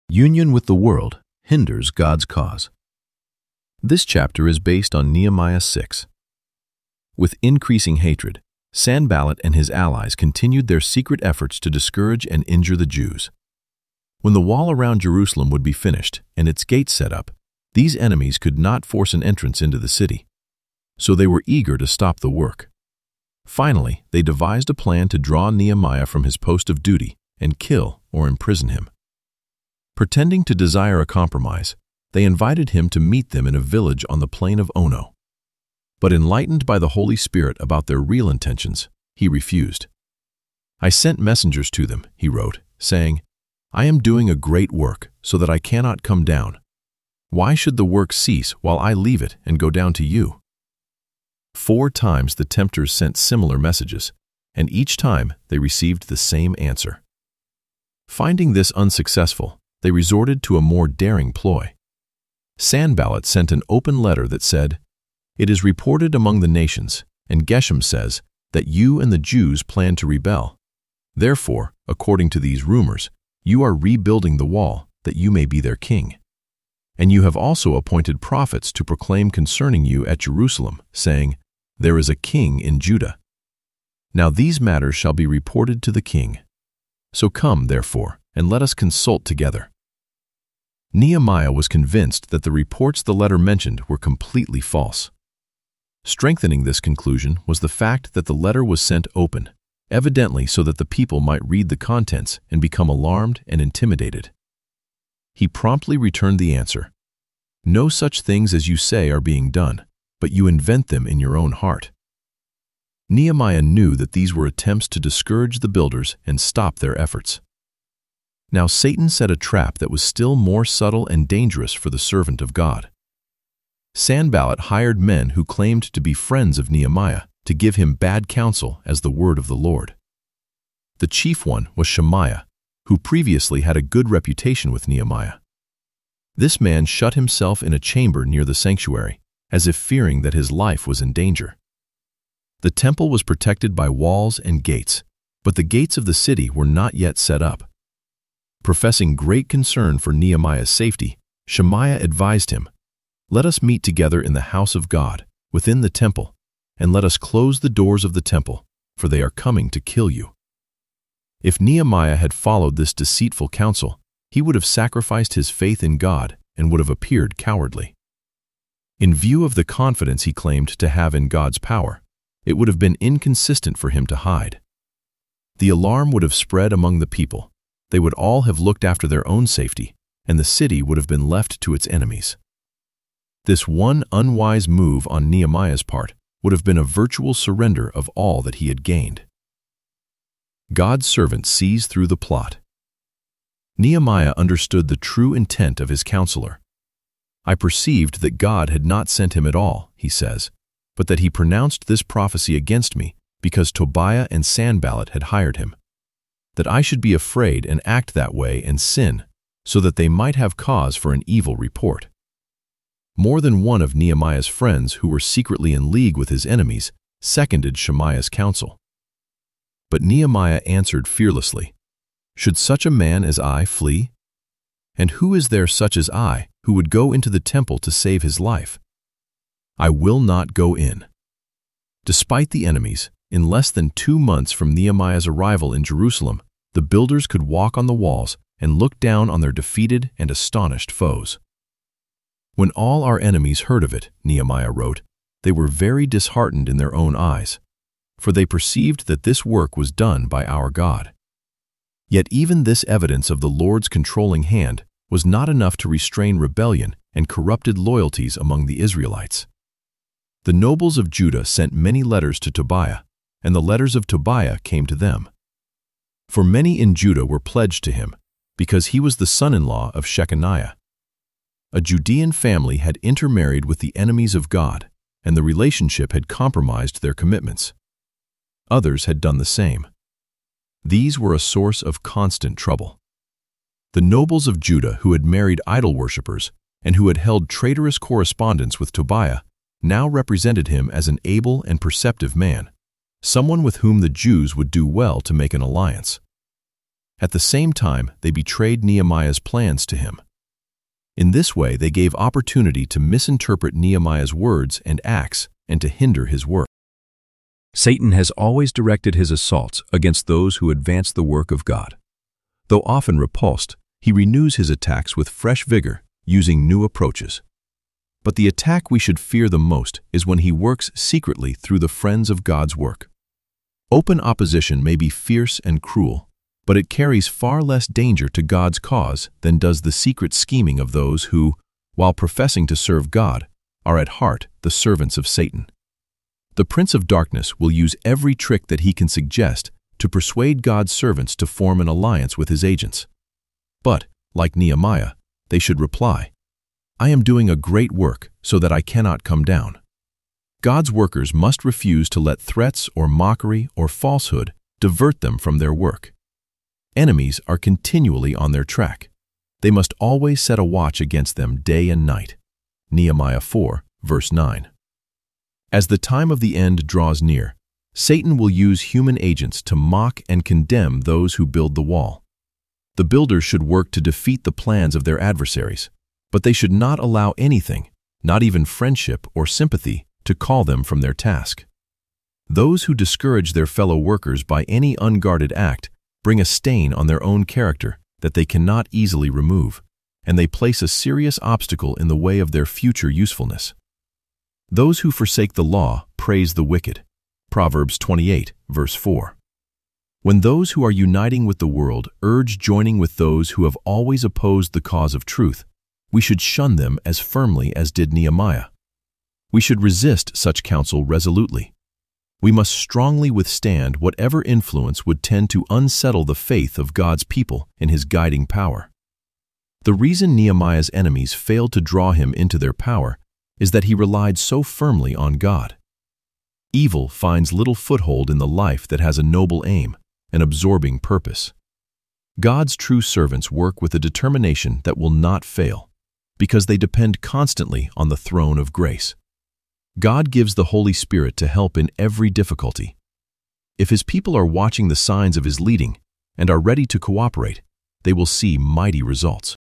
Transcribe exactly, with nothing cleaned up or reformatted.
Union with the world hinders God's cause. This chapter is based on Nehemiah six. With increasing hatred, Sanballat and his allies continued their secret efforts to discourage and injure the Jews. When the wall around Jerusalem would be finished and its gates set up, these enemies could not force an entrance into the city, so they were eager to stop the work. Finally, they devised a plan to draw Nehemiah from his post of duty and kill or imprison him. Pretending to desire a compromise, they invited him to meet them in a village on the plain of Ono. But enlightened by the Holy Spirit about their real intentions, he refused. "I sent messengers to them," he wrote, saying, "I am doing a great work, so that I cannot come down. Why should the work cease while I leave it and go down to you?" Four times the tempters sent similar messages, and each time they received the same answer. Finding this unsuccessful, they resorted to a more daring ploy. Sanballat sent an open letter that said, "It is reported among the nations, and Geshem says, that you and the Jews plan to rebel. Therefore, according to these rumors, you are rebuilding the wall, that you may be their king. And you have also appointed prophets to proclaim concerning you at Jerusalem, saying, There is a king in Judah. Now these matters shall be reported to the king. So come, therefore, and let us consult together." Nehemiah was convinced that the reports the letter mentioned were completely false. Strengthening this conclusion was the fact that the letter was sent open, evidently so that the people might read the contents and become alarmed and intimidated. He promptly returned the answer, "No such things as you say are being done, but you invent them in your own heart." Nehemiah knew that these were attempts to discourage the builders and stop their efforts. Now Satan set a trap that was still more subtle and dangerous for the servant of God. Sanballat hired men who claimed to be friends of Nehemiah to give him bad counsel as the word of the Lord. The chief one was Shemaiah, who previously had a good reputation with Nehemiah. This man shut himself in a chamber near the sanctuary, as if fearing that his life was in danger. The temple was protected by walls and gates, but the gates of the city were not yet set up. Professing great concern for Nehemiah's safety, Shemaiah advised him, "Let us meet together in the house of God, within the temple, and let us close the doors of the temple, for they are coming to kill you." If Nehemiah had followed this deceitful counsel, he would have sacrificed his faith in God and would have appeared cowardly. In view of the confidence he claimed to have in God's power, it would have been inconsistent for him to hide. The alarm would have spread among the people. They would all have looked after their own safety, and the city would have been left to its enemies. This one unwise move on Nehemiah's part would have been a virtual surrender of all that he had gained. God's servant sees through the plot. Nehemiah understood the true intent of his counselor. "I perceived that God had not sent him at all," he says, "but that he pronounced this prophecy against me because Tobiah and Sanballat had hired him, that I should be afraid and act that way and sin, so that they might have cause for an evil report." More than one of Nehemiah's friends who were secretly in league with his enemies seconded Shemaiah's counsel. But Nehemiah answered fearlessly, "Should such a man as I flee? And who is there such as I who would go into the temple to save his life? I will not go in." Despite the enemies, in less than two months from Nehemiah's arrival in Jerusalem, the builders could walk on the walls and look down on their defeated and astonished foes. "When all our enemies heard of it," Nehemiah wrote, "they were very disheartened in their own eyes, for they perceived that this work was done by our God." Yet even this evidence of the Lord's controlling hand was not enough to restrain rebellion and corrupted loyalties among the Israelites. The nobles of Judah sent many letters to Tobiah, and the letters of Tobiah came to them. For many in Judah were pledged to him, because he was the son-in-law of Shechaniah. A Judean family had intermarried with the enemies of God, and the relationship had compromised their commitments. Others had done the same. These were a source of constant trouble. The nobles of Judah who had married idol worshippers and who had held traitorous correspondence with Tobiah now represented him as an able and perceptive man, someone with whom the Jews would do well to make an alliance. At the same time, they betrayed Nehemiah's plans to him. In this way, they gave opportunity to misinterpret Nehemiah's words and acts and to hinder his work. Satan has always directed his assaults against those who advance the work of God. Though often repulsed, he renews his attacks with fresh vigor, using new approaches. But the attack we should fear the most is when he works secretly through the friends of God's work. Open opposition may be fierce and cruel, but it carries far less danger to God's cause than does the secret scheming of those who, while professing to serve God, are at heart the servants of Satan. The Prince of Darkness will use every trick that he can suggest to persuade God's servants to form an alliance with his agents. But, like Nehemiah, they should reply, "I am doing a great work so that I cannot come down." God's workers must refuse to let threats or mockery or falsehood divert them from their work. Enemies are continually on their track. They must always set a watch against them day and night. Nehemiah four, verse nine. As the time of the end draws near, Satan will use human agents to mock and condemn those who build the wall. The builders should work to defeat the plans of their adversaries, but they should not allow anything, not even friendship or sympathy, to call them from their task. Those who discourage their fellow workers by any unguarded act bring a stain on their own character that they cannot easily remove, and they place a serious obstacle in the way of their future usefulness. Those who forsake the law praise the wicked. Proverbs twenty-eight, verse four. When those who are uniting with the world urge joining with those who have always opposed the cause of truth, we should shun them as firmly as did Nehemiah. We should resist such counsel resolutely. We must strongly withstand whatever influence would tend to unsettle the faith of God's people in his guiding power. The reason Nehemiah's enemies failed to draw him into their power is that he relied so firmly on God. Evil finds little foothold in the life that has a noble aim, an absorbing purpose. God's true servants work with a determination that will not fail, because they depend constantly on the throne of grace. God gives the Holy Spirit to help in every difficulty. If his people are watching the signs of his leading and are ready to cooperate, they will see mighty results.